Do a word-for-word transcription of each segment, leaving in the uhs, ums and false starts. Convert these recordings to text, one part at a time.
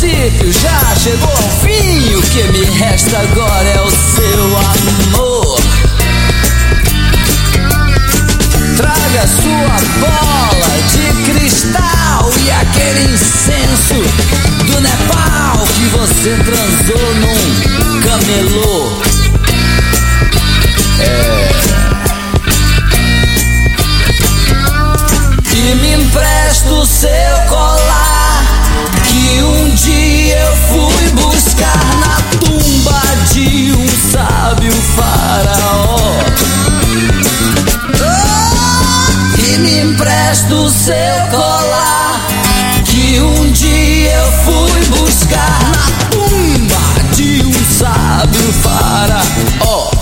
princípio já chegou ao fim. O que me resta agora é o seu amor. Traga sua bola de cristal e aquele incenso do Nepal que você transou num camelô. É. E me empresta o seu colar que um dia eu fui buscar na tumba de um sábio faraó. Oh! E me empresta o seu colar que um dia eu fui buscar na tumba de um sábio faraó.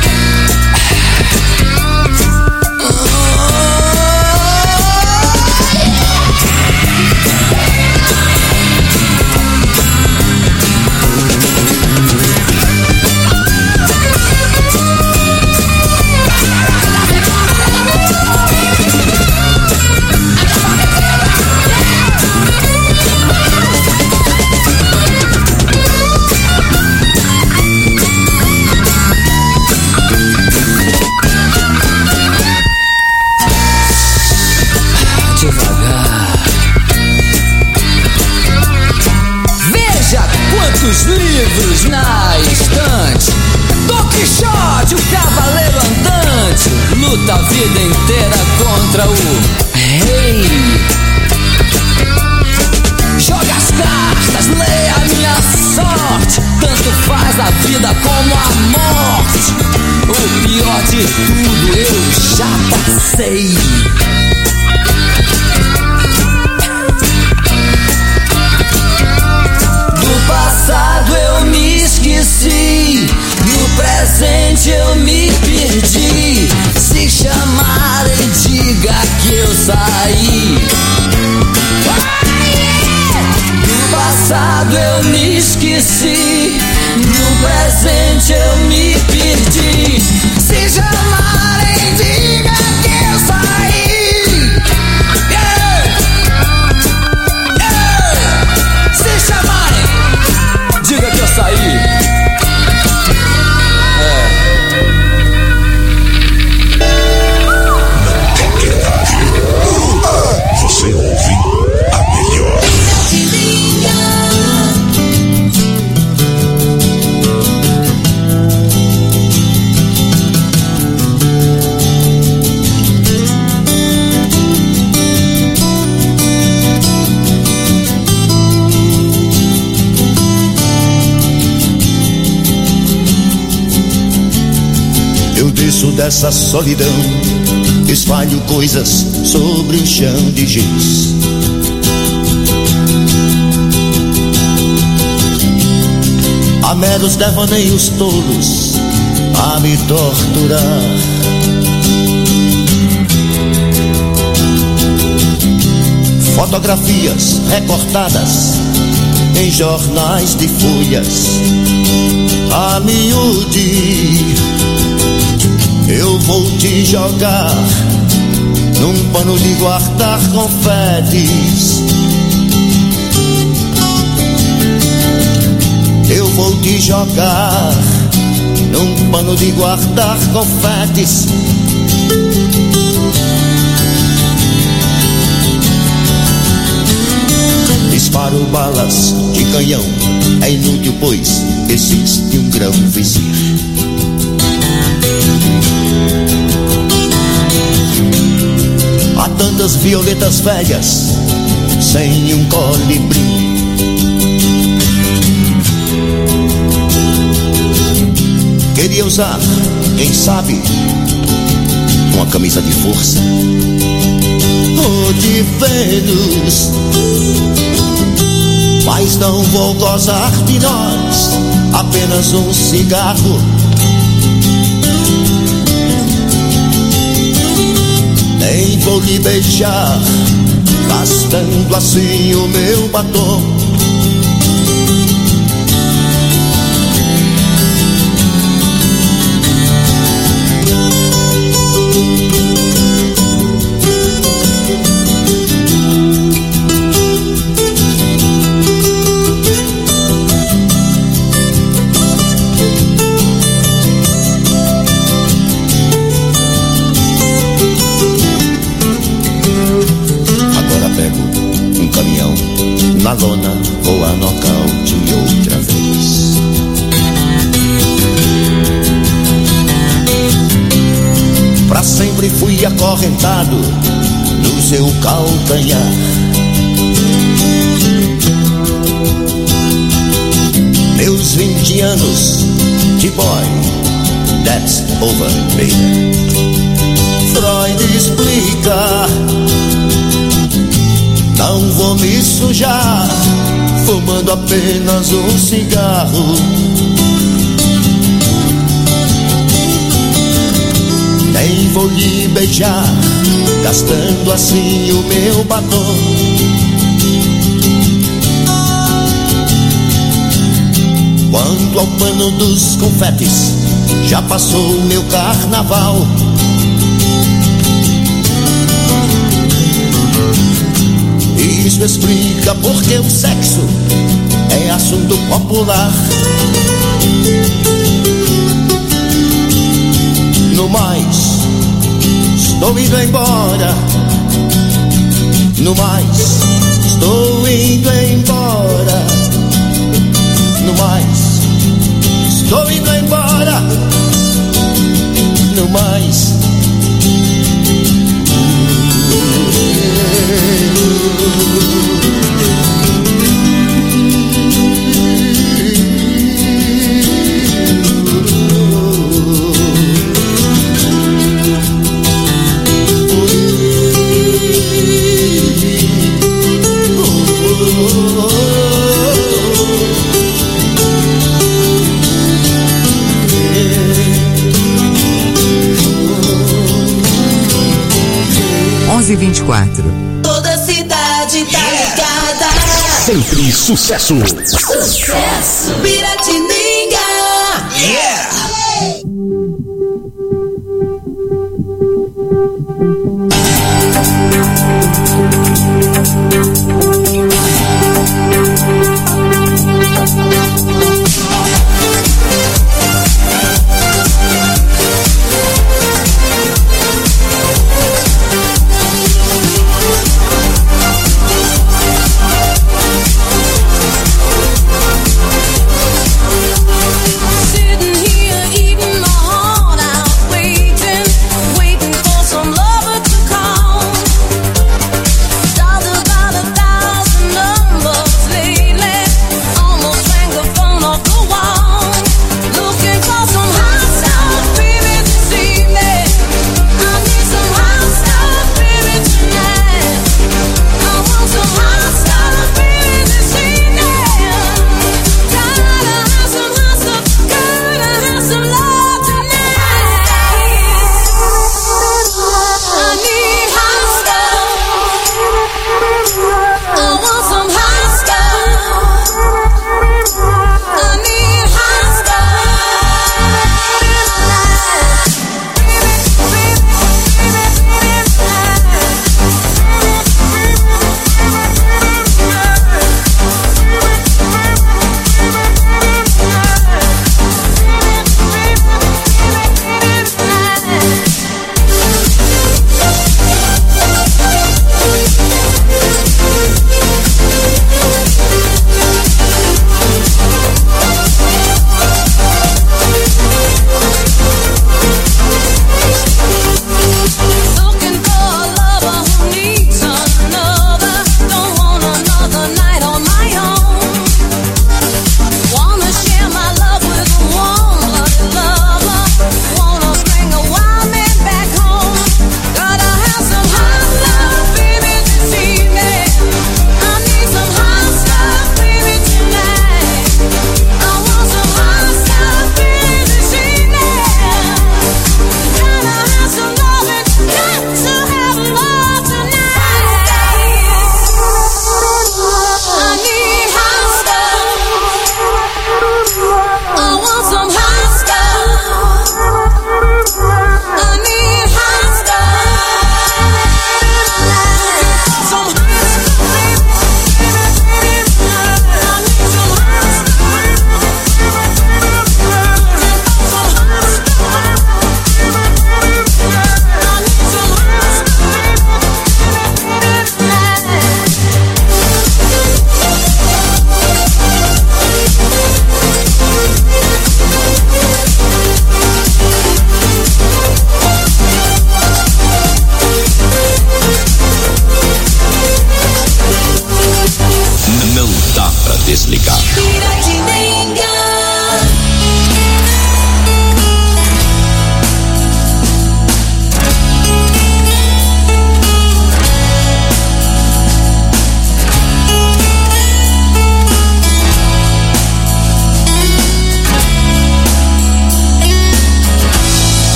Os livros na estante, Don Quixote, o cavaleiro andante, luta a vida inteira contra o rei. Joga as cartas, leia a minha sorte, tanto faz a vida como a morte. O pior de tudo eu já passei. No passado eu me esqueci, no presente eu me perdi. Se chamarem, diga que eu saí. No passado eu me esqueci, no presente eu me perdi. Se chamarem, diga que eu saí. Yeah! Yeah! Se chamarem, diga que eu saí. É. Não tem piedade. Você ouve a melhor. Eu desço dessa solidão, espalho coisas sobre o chão de giz. Há meros devaneios tolos a me torturar. Fotografias recortadas em jornais de folhas a miúde. Eu vou te jogar num pano de guardar confetes. Eu vou te jogar num pano de guardar confetes. Disparo balas de canhão, é inútil pois existe um grão vizir. Há tantas violetas velhas sem um colibri. Queria usar, quem sabe, uma camisa de força ou de Vênus, mas não vou gozar de nós, apenas um cigarro. Nem vou lhe beijar, gastando assim o meu batom. na lona ou a nocaute outra vez. Pra sempre fui acorrentado no seu calcanhar. Meus vinte anos de boy, that's over, baby. Freud explica, não vou me sujar fumando apenas um cigarro. Nem vou lhe beijar, gastando assim o meu batom. Quanto ao pano dos confetes, já passou o meu carnaval. Isso explica porque o sexo é assunto popular. No mais, estou indo embora. No mais, estou indo embora. No mais, estou indo embora. No mais. onze e vinte e quatro. Toda a cidade tá ligada. Sempre sucesso. Sucesso. Piratininga. Yeah. Sitting here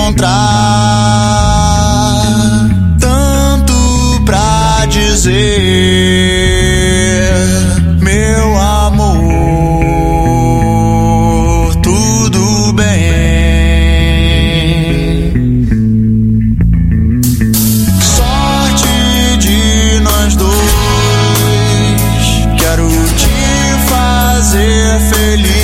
encontrar tanto pra dizer, meu amor, tudo bem. Sorte de nós dois, quero te fazer feliz.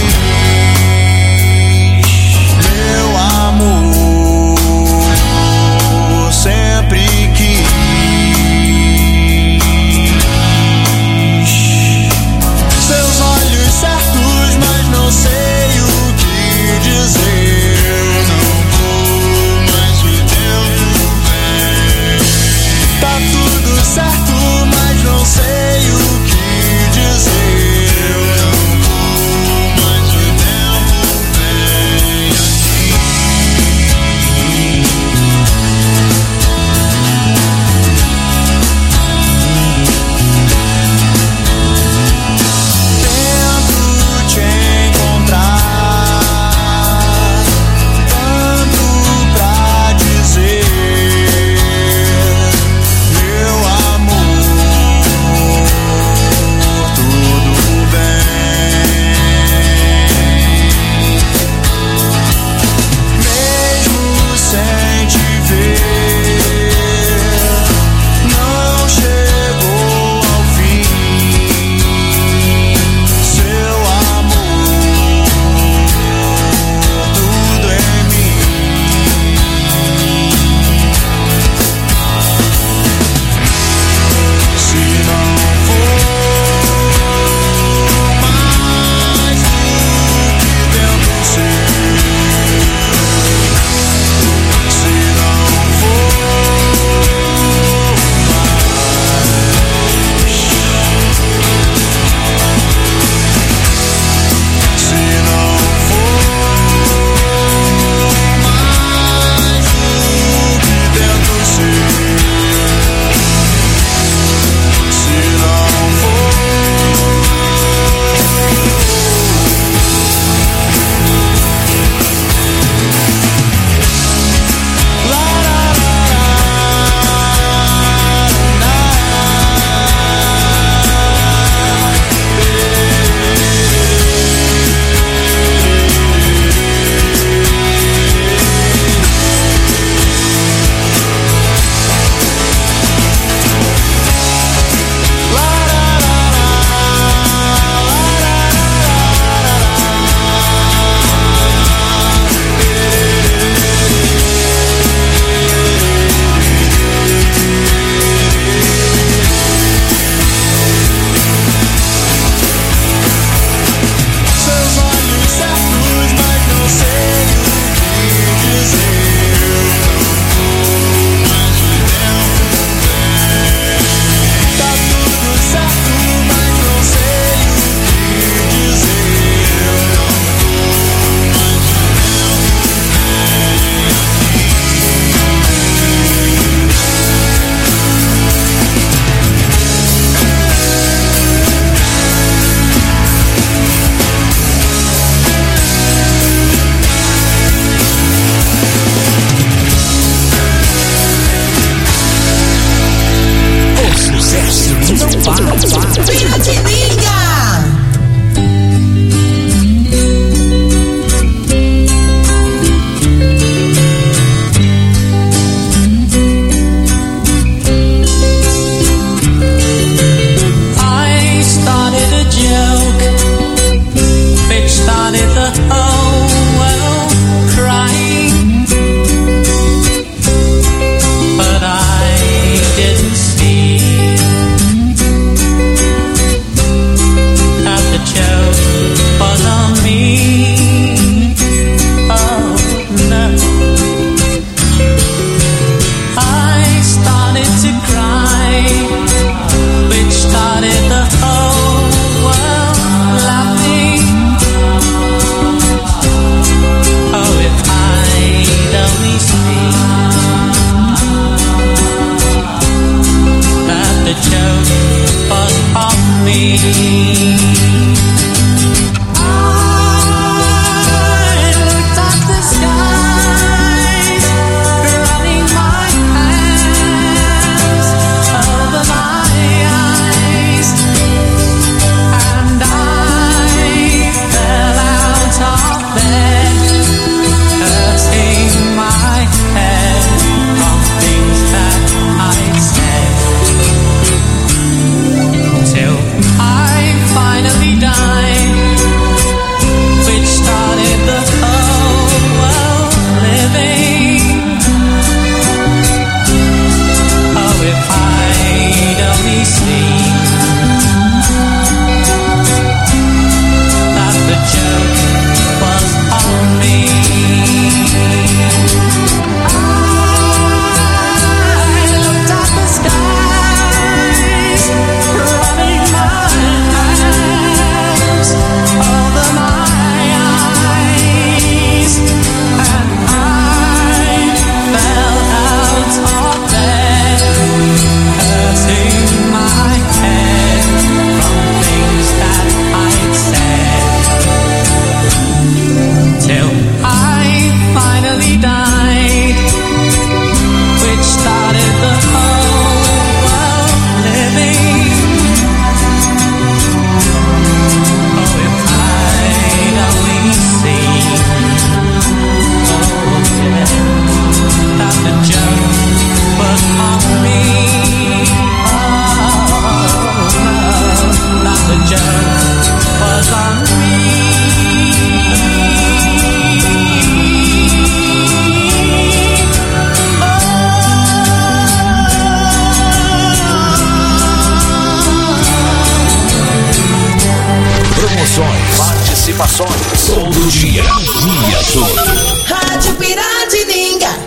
participações. Todo dia, dia todo. Rádio Piratininga.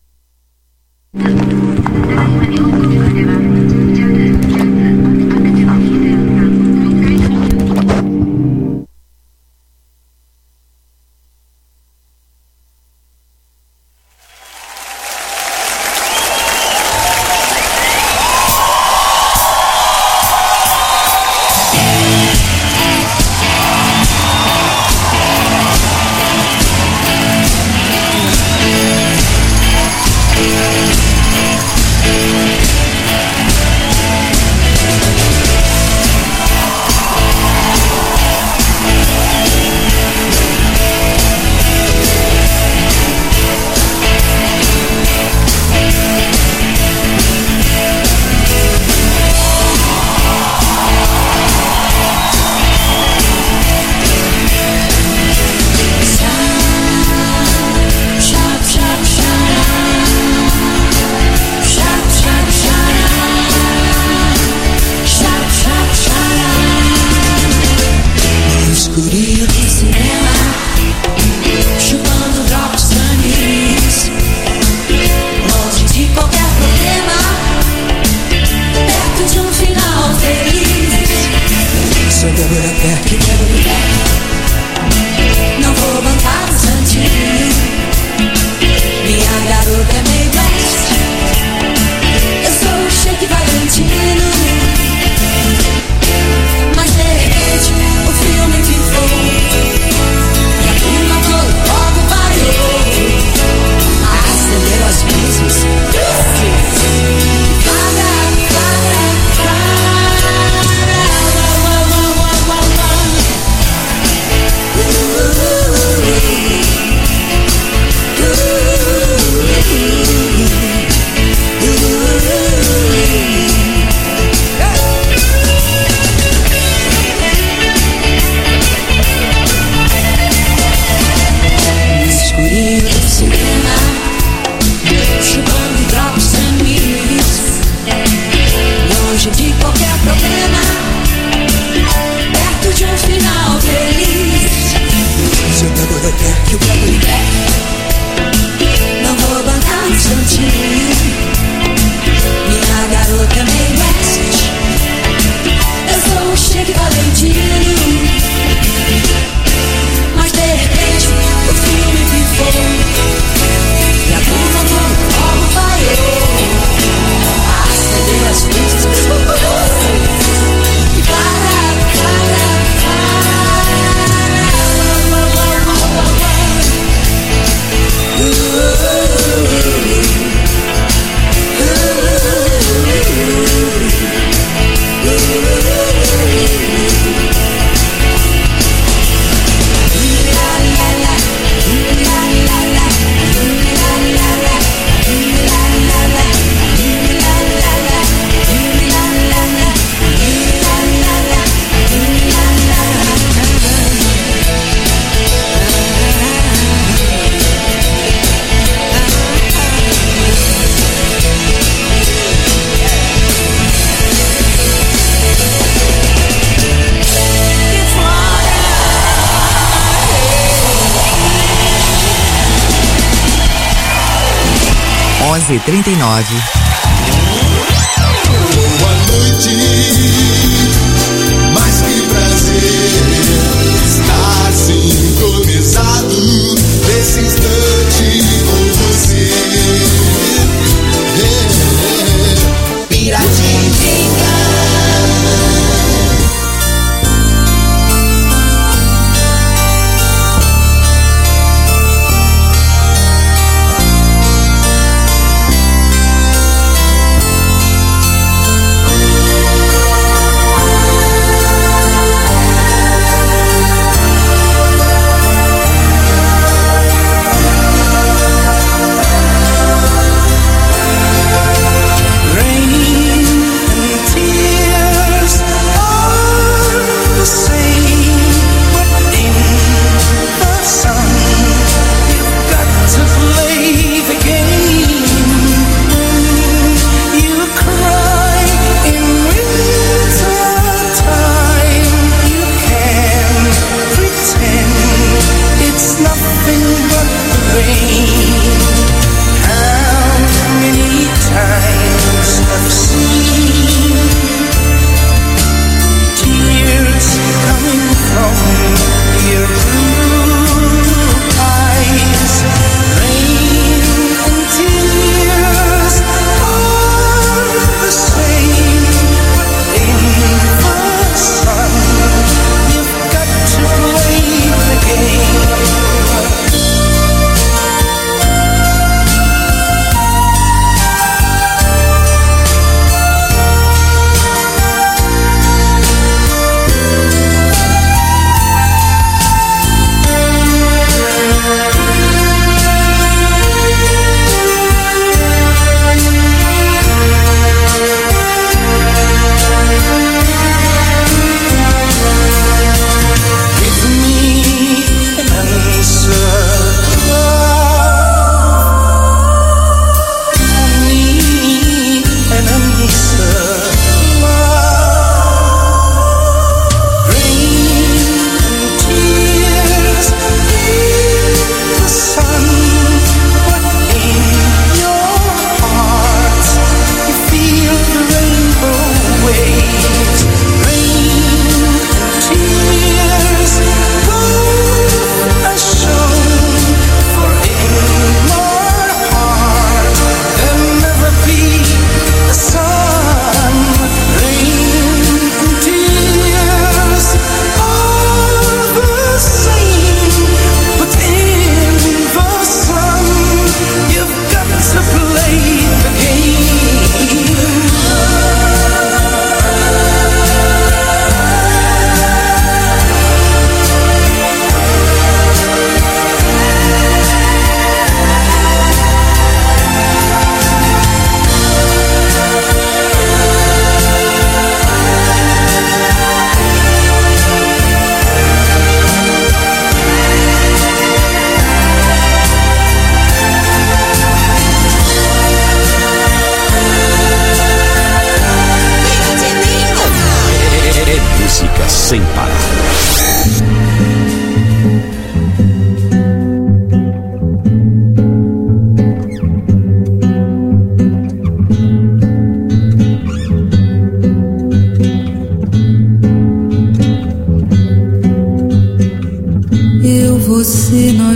onze e trinta e nove. Boa noite, mas que prazer estar sintonizado nesse instante com você. É, Piratininga.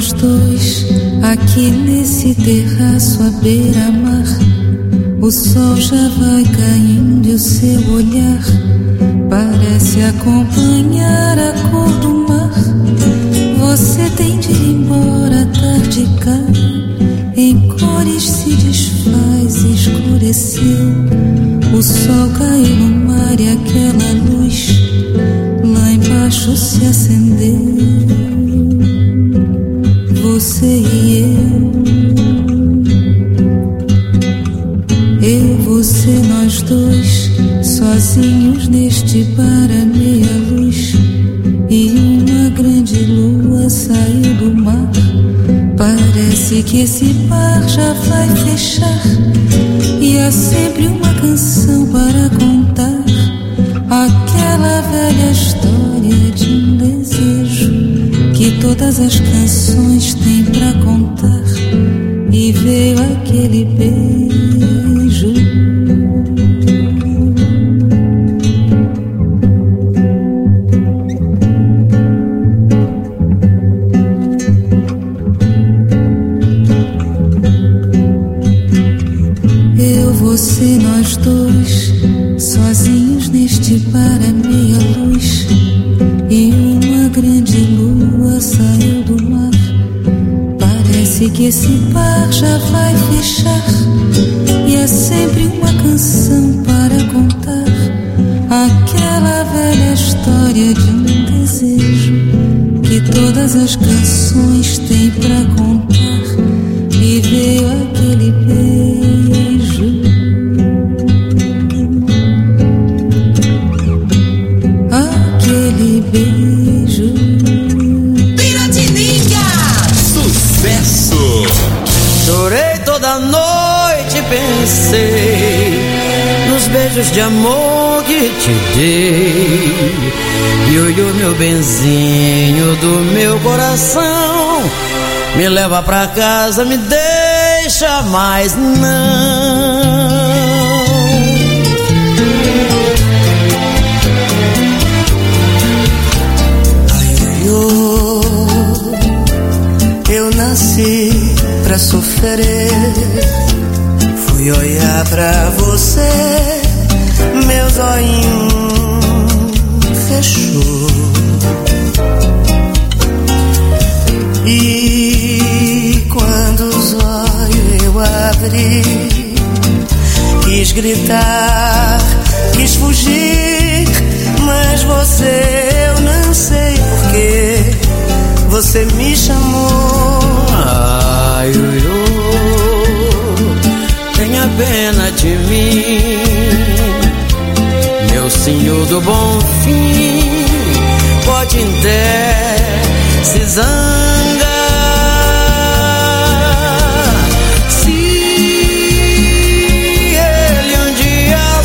nós dois, aqui nesse terraço à beira-mar. O sol já vai caindo e o seu olhar parece acompanhar a cor do mar. Você tem de ir embora, a tarde cai, em cores se desfaz, escureceu. O sol caiu no mar e aquela luz lá embaixo se acendeu. Você e eu, eu, você, nós dois, sozinhos neste bar à meia luz. E uma grande lua saiu do mar. Parece que esse bar já vai fechar. E há sempre uma canção para contar, aquela velha história de um desejo que todas as canções têm pra contar. E veio aquele beijo. Eu, você, nós dois, sozinhos neste bar à meia luz. E uma grande lua saiu do mar. Parece que esse bar já vai fechar. E há sempre uma canção para contar, aquela velha história de um desejo que todas as canções têm pra contar. E veio aquele beijo. Aquele beijo. Piratininga! Sucesso! Chorei toda noite, pensei nos beijos de amor que te dei. E olhou meu benzinho do meu coração, me leva pra casa, me deixa mais não. Eu nasci pra sofrer, fui olhar pra você, meu zoinho fechou. E quando os olhos eu abri, quis gritar, quis fugir, mas você, eu não sei porquê, você me chamou. Ai, ui, ui, tenha pena de mim, meu senhor do bom fim, pode até se zangar. Se ele um dia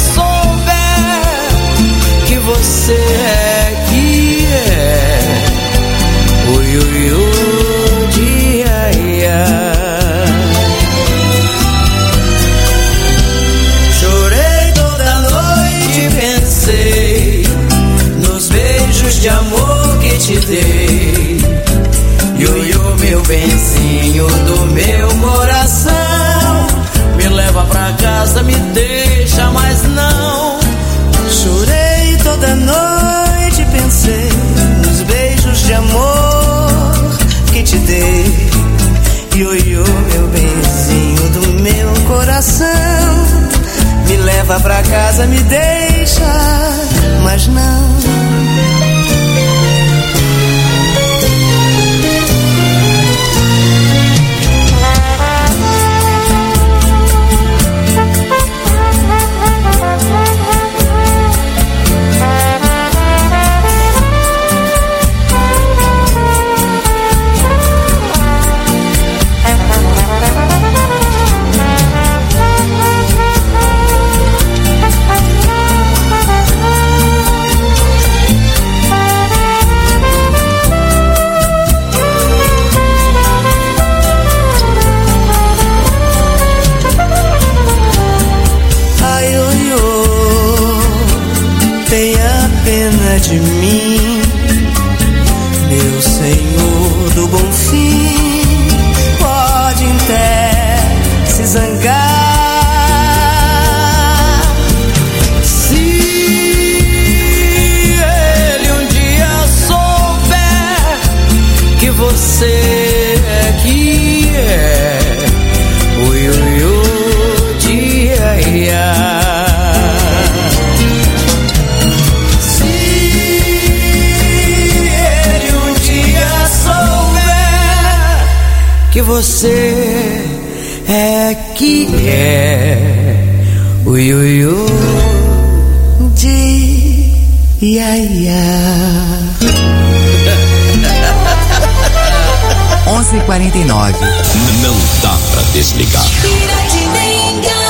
souber que você é que é, ui, ui, ui, dia, ia. Chorei toda noite, pensei nos beijos de amor que te dei. Ioiô, meu benzinho do meu coração, me leva pra casa, me deixa, mas não. Chorei toda noite, pensei nos beijos de amor que te dei. Ioiô, meu benzinho do meu coração, me leva pra casa, me deixa, mas não. que você é que é ui ui ui de ia ia. onze e quarenta e nove. Não dá pra desligar. Piratininga.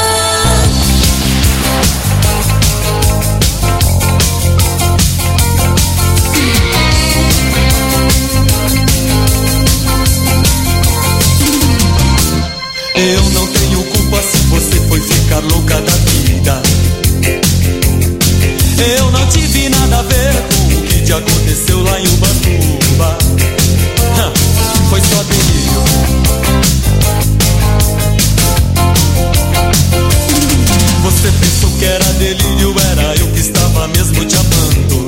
Eu não tenho culpa se você foi ficar louca da vida. Eu não tive nada a ver com o que te aconteceu lá em Ubatuba. Foi só delírio. Você pensou que era delírio, era eu que estava mesmo te amando.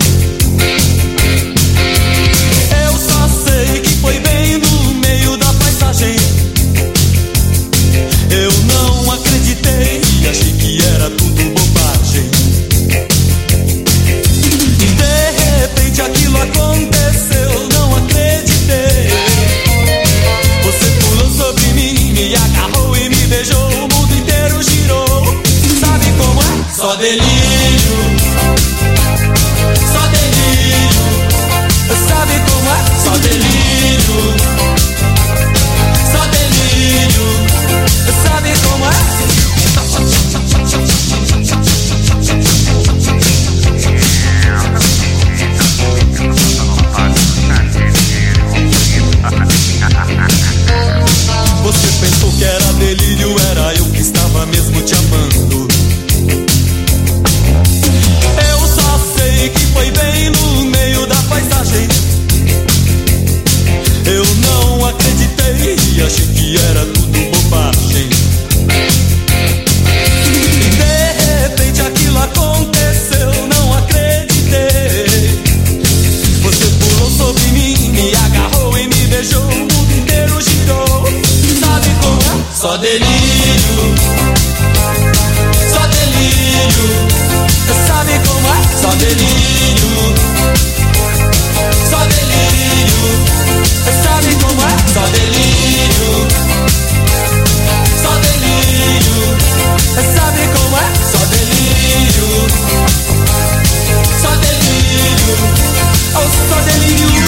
Eu só sei que foi bem no meio da paisagem. Eu não acreditei e achei que era tudo bobagem. De repente aquilo aconteceu, não acreditei. Você pulou sobre mim, me agarrou e me beijou. O mundo inteiro girou. Sabe como é? Só delírio. Só delírio. Sabe como é? Só delírio. Só delírio. Sabe como é? Você pensou que era delírio, era eu que estava mesmo te amando. Eu só sei que foi bem no meio da paisagem. Eu não acreditei e achei que era tudo bobagem. E de repente aquilo aconteceu, não acreditei. Você pulou sobre mim, me agarrou e me beijou. O mundo inteiro girou. Sabe como é? Só delírio. Só delírio. Sabe como é? Só delírio. Só delírio. Sabe como é? Só delírio. Só delírio. Sabe como é? Só delírio. Só delírio. Oh, só delírio.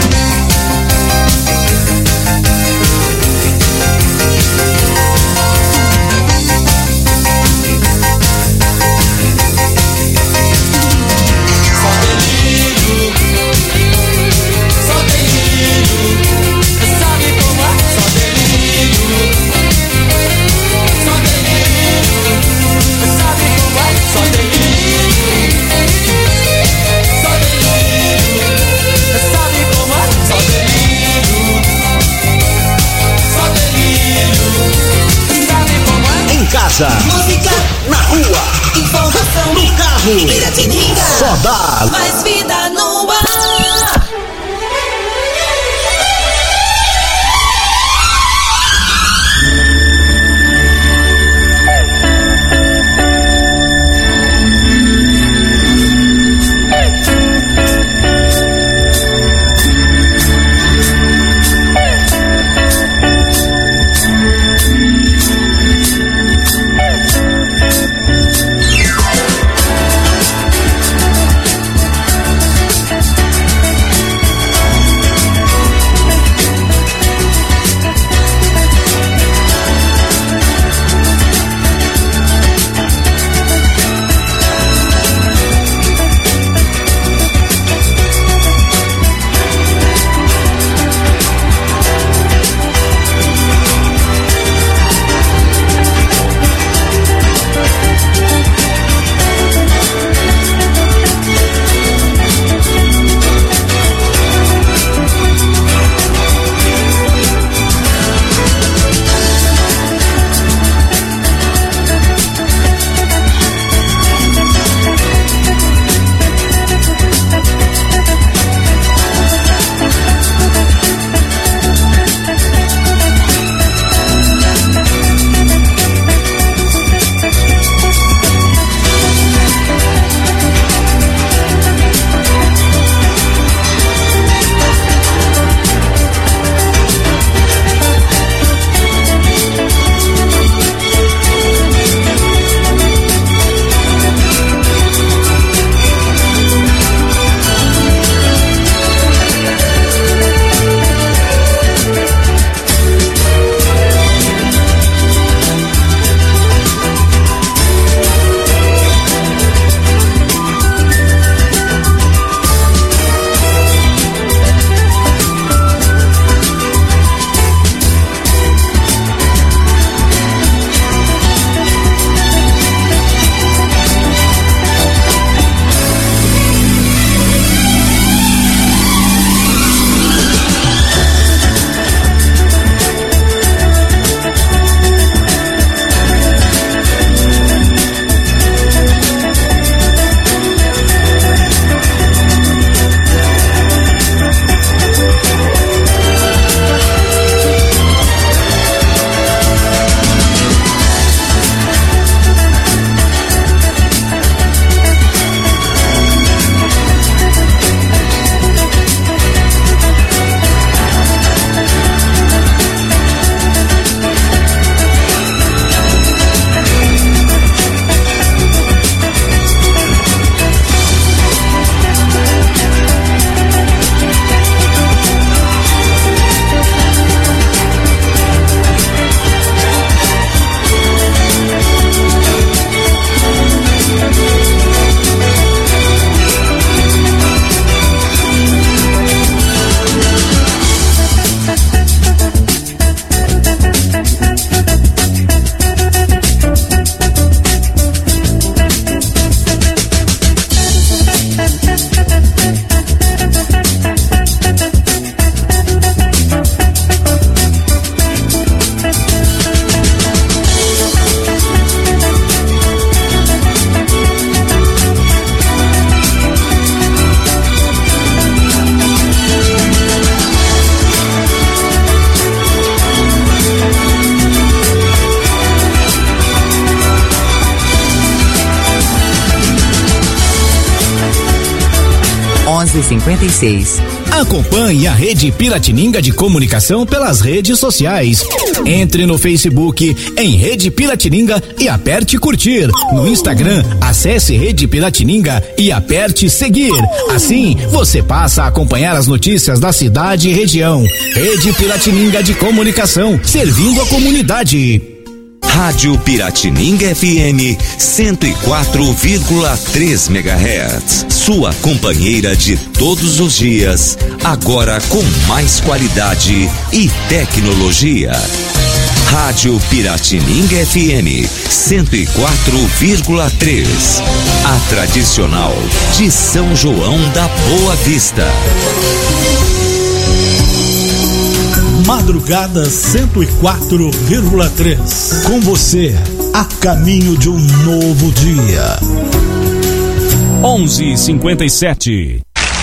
Casa, música na rua, informação no carro, Piratininga, só dá mais vida no ar. onze cinquenta e seis. Acompanhe a Rede Piratininga de Comunicação pelas redes sociais. Entre no Facebook em Rede Piratininga e aperte curtir. No Instagram, acesse Rede Piratininga e aperte seguir. Assim, você passa a acompanhar as notícias da cidade e região. Rede Piratininga de Comunicação, servindo a comunidade. Rádio Piratininga F M cento e quatro vírgula três megahertz. Sua companheira de todos os dias, agora com mais qualidade e tecnologia. Rádio Piratininga F M cento e quatro vírgula três. A tradicional de São João da Boa Vista. Madrugada cento e quatro vírgula três. Com você, a caminho de um novo dia. onze e cinquenta e sete.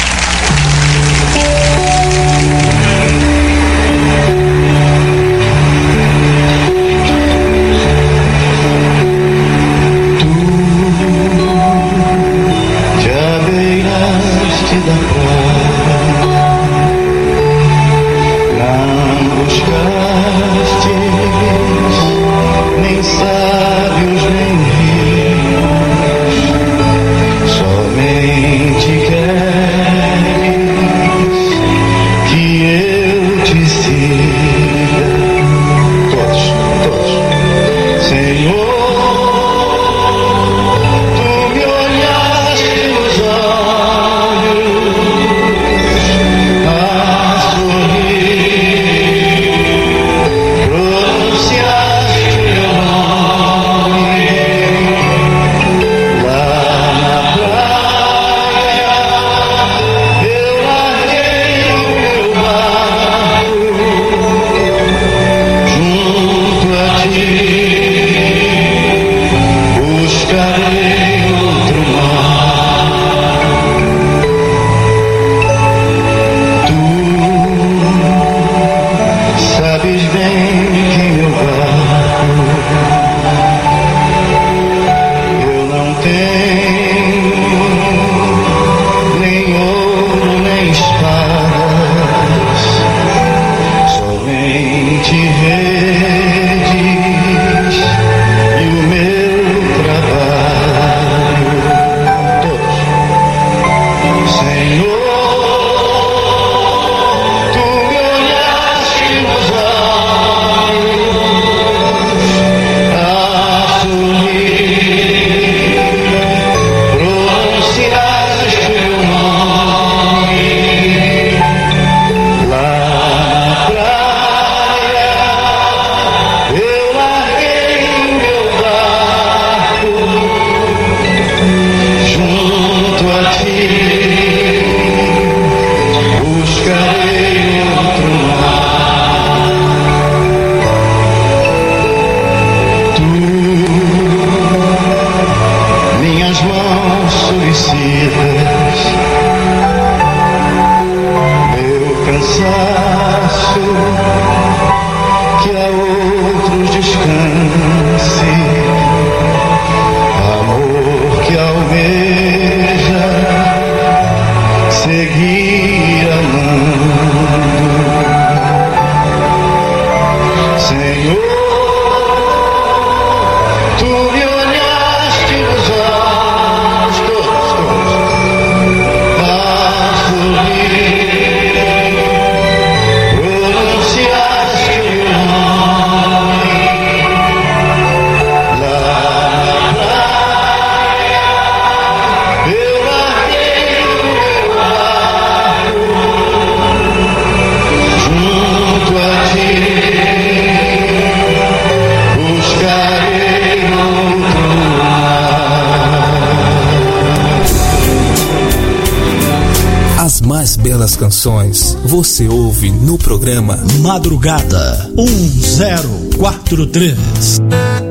Belas canções você ouve no programa Madrugada um zero quatro três.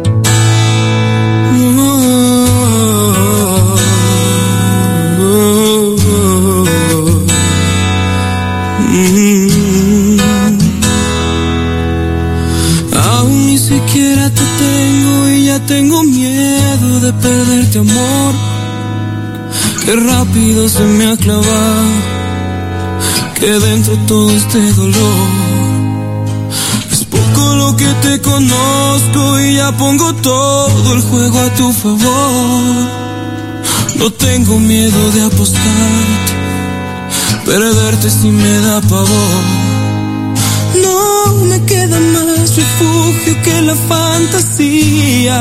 Aún ni siquiera te tengo y ya tengo miedo de perderte, amor. Qué rápido se me ha clavado, que dentro todo este dolor. Es poco lo que te conozco y ya pongo todo el juego a tu favor. No tengo miedo de apostarte, perderte si me da pavor. No me queda más refugio que la fantasía.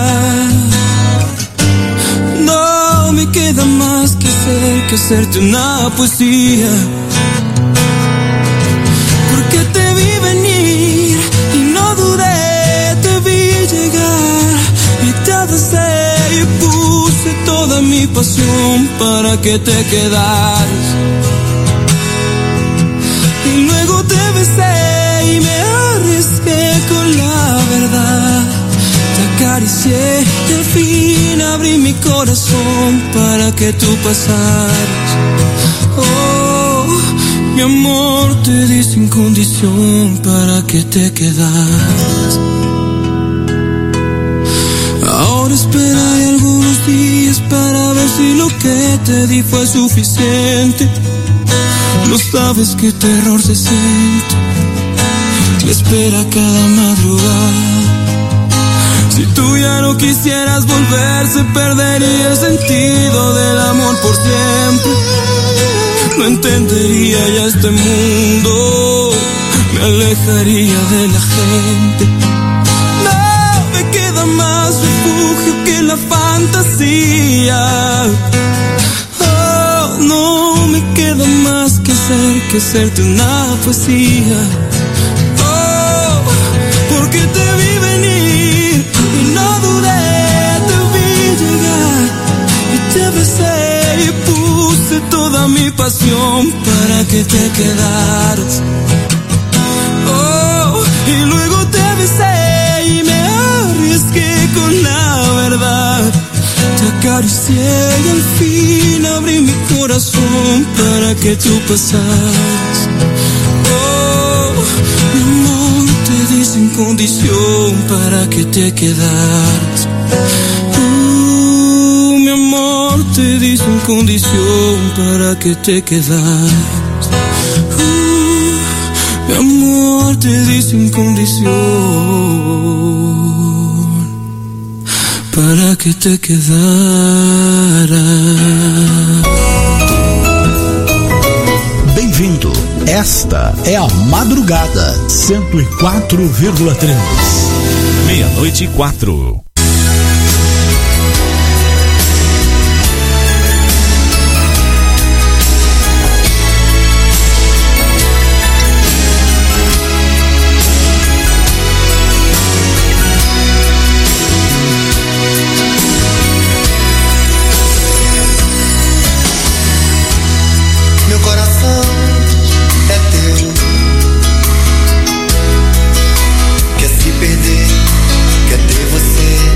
No me queda más que hacer que hacerte una poesía. Porque te vi venir y no dudé, te vi llegar y te abracé y puse toda mi pasión para que te quedaras. Y luego te besé y me arriesgué con la verdad. Te acaricié y al fin abrí mi corazón para que tú pasaras. Oh, mi amor, te di sin condición para que te quedaras. Ahora espera algunos días para ver si lo que te di fue suficiente. No sabes qué terror se siente, me espera cada madrugada. Si tú ya no quisieras volver, se perdería el sentido del amor por siempre. No entendería ya este mundo, me alejaría de la gente. No me queda más refugio que la fantasía. Oh, no me queda más que hacer que hacerte una poesía. Oh, porque te vi venir y no dudé, te vi llegar y te besé y puse toda mi pasión para que te quedaras. Oh, y luego te besé y me arriesgué con la verdad. Te acaricié y al fin abrí mi corazón para que tú pasaras. Oh, mi amor, te di sin condición para que te quedaras. Uh, mi amor, te di sin condición para que te quedaras. Uh, mi amor, te di sin condición para que te quedaras. Bem-vindo. Esta é a Madrugada cento e quatro vírgula três. Meia-noite e quatro. Quer se perder, quer ter você.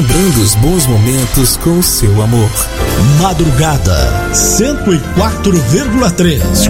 relembrando os bons momentos com o seu amor. Madrugada cento e quatro vírgula três.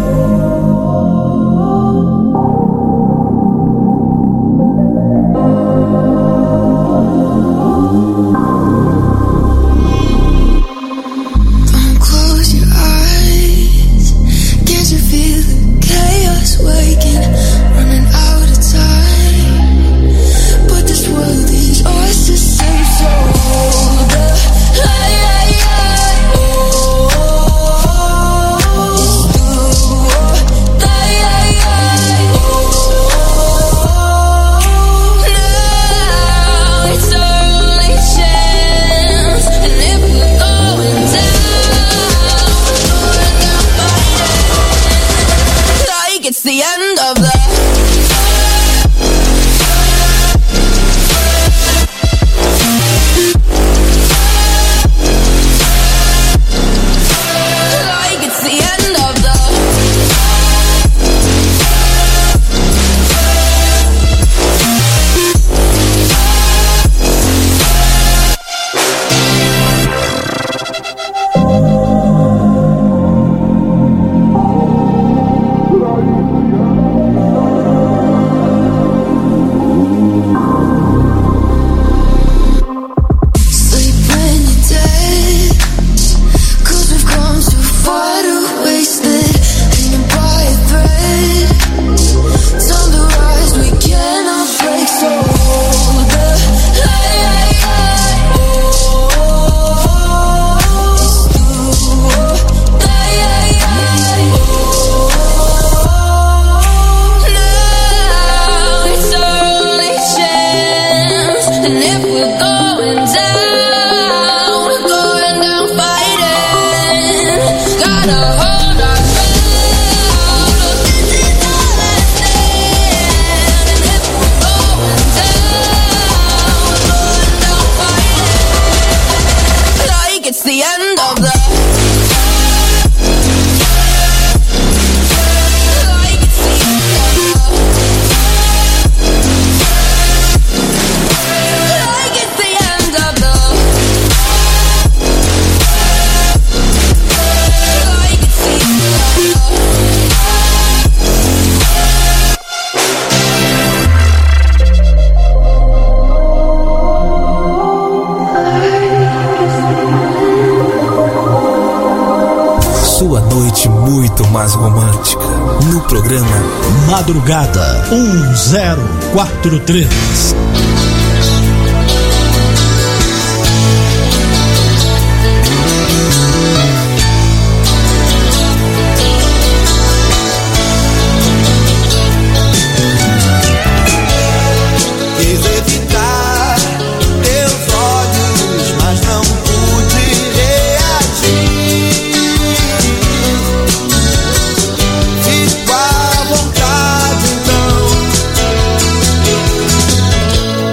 Mais romântica, no programa Madrugada um zero quatro três. Fico à vontade então.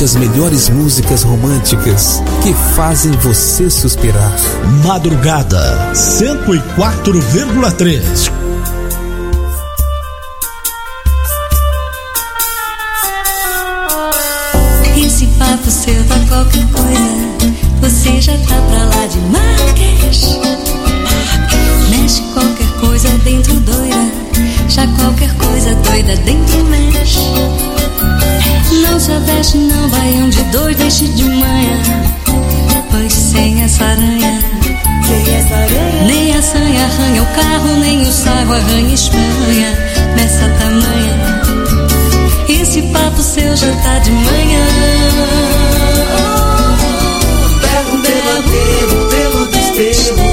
somente as melhores músicas românticas que fazem você suspirar. Madrugada cento e quatro vírgula três. Esse papo seu tá qualquer coisa, você já tá pra lá de Marrakech. Mexe qualquer coisa dentro doida, já qualquer coisa doida dentro mexe. Não se aveste não, baião de dois, deixe de manhã, pois sem essa aranha, sem essa aranha, nem a sanha arranha o carro, nem o sarro arranha Espanha. Nessa tamanha, esse papo seu já tá de manhã. Berro pelo aterro, pelo desterro,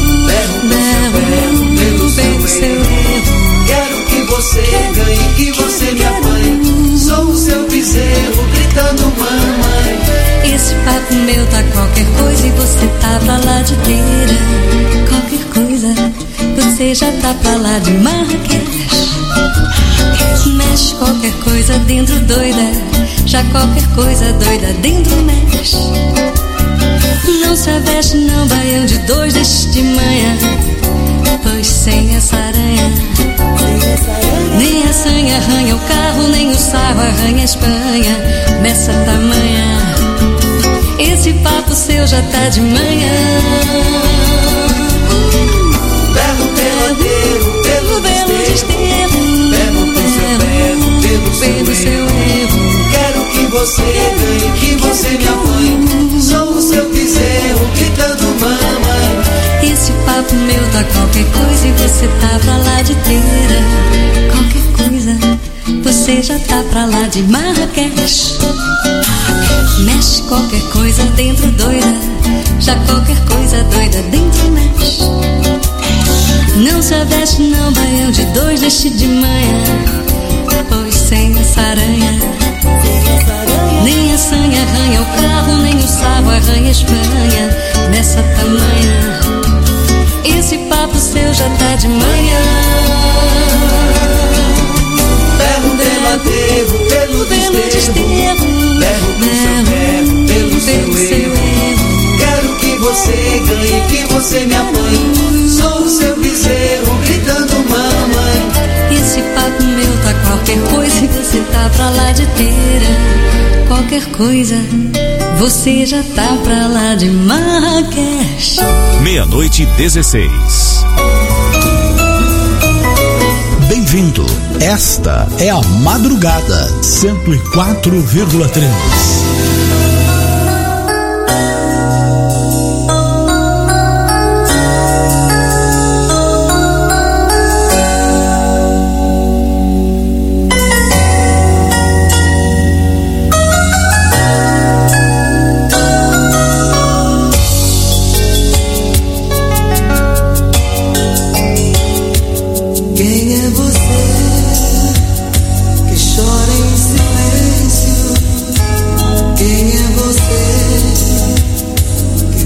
berro pelo seu erro. Quero que você ganhe, que você me apanhe. Sou o seu bezerro, gritando mamãe. Esse papo meu tá qualquer coisa e você tá pra lá de teira. Qualquer coisa, você já tá pra lá de Marrakech. Mexe qualquer coisa dentro doida, já qualquer coisa doida dentro mexe. Não se aveste não, baião de dois, deixe de manhã, pois sem essa aranha, nem a sanha arranha o carro, nem o sarro arranha a Espanha. Nessa tamanha, esse papo seu já tá de manhã. Berro pelo aterro, pelo desterro, berro pelo seu berro, pelo seu erro. Quero que você ganhe, que você me apanhe. Sou o seu bezerro, gritando mamãe. Esse papo meu tá qualquer coisa e você tá pra lá de teira. Qualquer coisa, você já tá pra lá de Marrakech. Mexe qualquer coisa dentro doida, já qualquer coisa doida dentro mexe. Não se aveste não, baião de dois, deixe de manhã, pois sem essa aranha, nem a sanha arranha o carro, nem o sarro arranha a Espanha. Nessa tamanha, esse papo seu já tá de manhã. Berro pelo aterro, pelo desterro, berro pelo seu erro. Quero que você ganhe, que você me apanhe. Sou o seu bezerro, gritando mamãe. Esse papo meu tá qualquer coisa e você tá pra lá de teira. Qualquer coisa, você já tá pra lá de Marrakech. Meia-noite e dezesseis. Bem-vindo. Esta é a Madrugada cento e quatro vírgula três.